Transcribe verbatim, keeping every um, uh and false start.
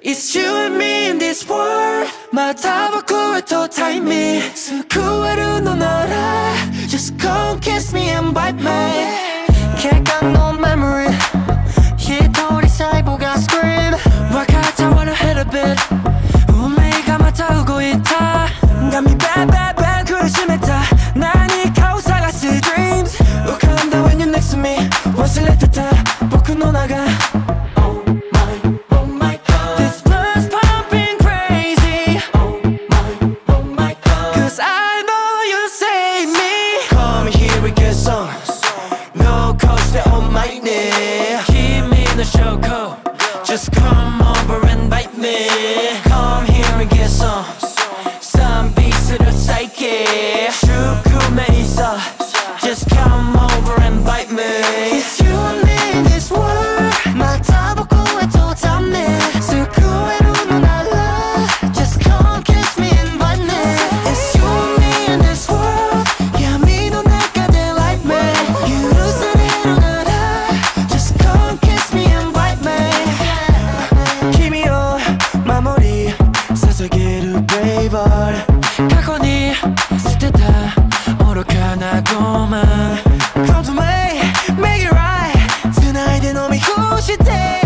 It's you and me in this world また僕へと time me 救えるのなら Just come kiss me and bite me 警官の memory 一人細胞が scream 分かった wanna hit a bit 運命がまた動いた髪 bad bad bad 苦しめた何かを探す dreams 浮かんだ when you're next to me 忘れてた僕の名がJust come over and bite me Come here and get some Some piece of the psyche 죽음에 있어 Just come over and bite me It's you and me in this world 맡아보고 해도 닿네 스쿠에로 넌 알아 Just come kiss me and bite me It's you and me in this world 야미도 내가 돼 like me 유루사리로 날아 Just come kiss me and bite me捧げる brave heart 過去に捨てた愚かな傲慢 Come to me, make it right 繋いで飲み干して